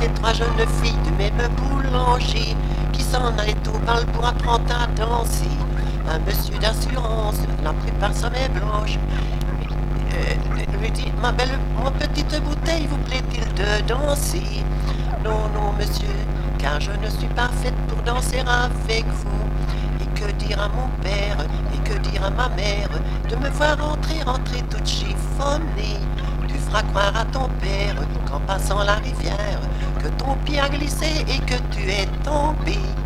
les trois jeunes filles du même boulanger qui s'en allaient au bal pour apprendre à danser. Un monsieur d'assurance, la plupart sa main blanche, lui dit: ma belle, ma petite bouteille, vous plaît-il de danser? Non, non, monsieur, car je ne suis pas faite pour danser avec vous. Et que dire à mon père, et que dire à ma mère, de me voir rentrer toute chiffonnée? Tu feras croire à ton père qu'en passant la rivière, que ton pied a glissé et que tu es tombé.